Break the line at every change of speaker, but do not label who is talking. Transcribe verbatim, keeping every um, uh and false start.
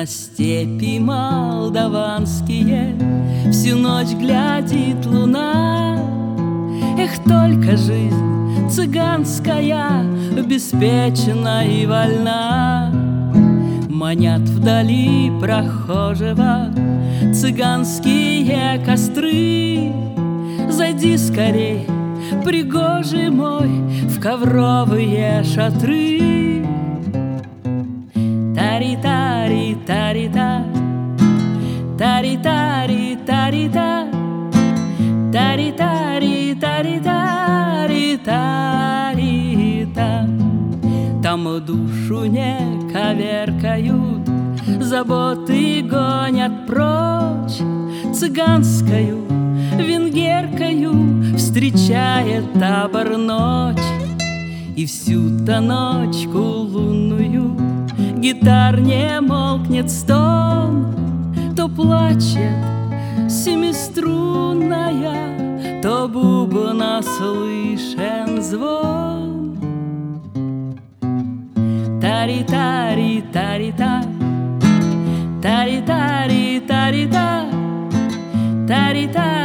степи молдаванские всю ночь глядит луна. Эх, только жизнь цыганская беспечна и вольна. Манят вдали прохожего цыганские костры. Зайди скорей, пригожий мой, в ковровые шатры. Тари-тари-тари-та, тари-тари-тари-та, тари-тари-тари-тари-тари-та. Там душу не коверкают, заботы гонят прочь. Цыганскою, венгеркою встречает табор ночь. И всю-то ночку лунную гитар не молкнет стон. То плачет семиструнная, то бубна слышен звон. Тари-тари-тари-та, тари-тари-тари-та, тари-тари.